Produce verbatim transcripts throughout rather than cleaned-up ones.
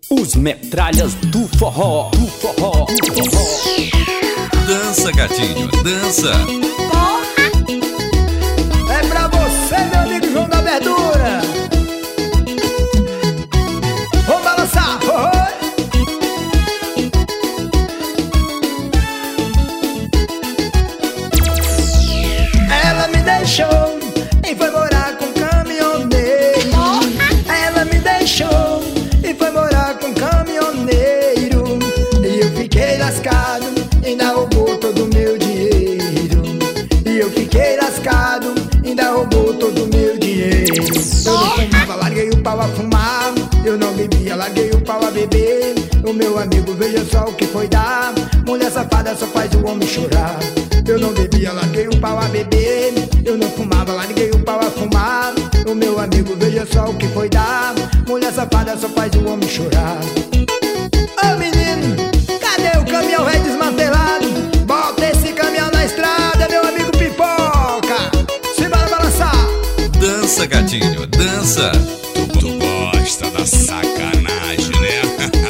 Os metralhas do forró, do forró, do forró. Dança, gatinho, dança. É pra você, meu amigo João da Verdura. Vamos balançar, forró. Ela me deixou e foi morar com um caminhoneiro. Ela me deixou e foi morar com um caminhoneiro. E eu fiquei lascado, ainda roubou todo o meu dinheiro. E eu fiquei lascado, ainda roubou todo o meu dinheiro. Eu não fumava, larguei o pau a fumar. Eu não bebia, larguei o pau a beber. O meu amigo, veja só o que foi dar. Mulher safada só faz o homem chorar. Eu não bebia, larguei o pau a beber. Eu não fumava, larguei o pau a fumar. O meu amigo, veja só o que foi dar. Mulher safada só faz o homem chorar. Ô menino, cadê o caminhão rei desmantelado? Bota esse caminhão na estrada, meu amigo Pipoca. Simbora balançar. Dança, gatinho, dança. Tu, tu gosta da sacanagem, né?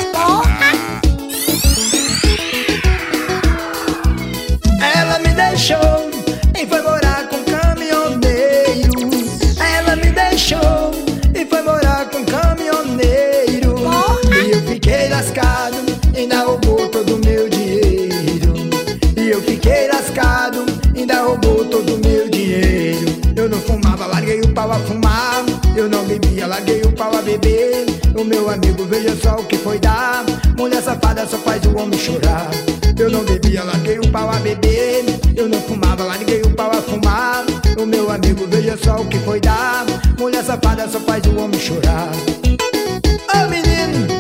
Ela me deixou e foi morar com um caminhoneiro. Ela me deixou e foi morar com um caminhoneiro. E eu fiquei lascado, ainda roubou todo o meu dinheiro. E eu fiquei lascado, ainda roubou todo o meu dinheiro. Eu não fumava, larguei o pau a fumar. Eu não bebia, larguei o pau a beber. O meu amigo, veja só o que foi dar. Mulher safada só faz o homem chorar. Eu não bebia, larguei o pau a beber. Eu não fumava, larguei o pau a fumar. O meu amigo, veja só o que foi dar. Mulher safada só faz o homem chorar. Ô menino,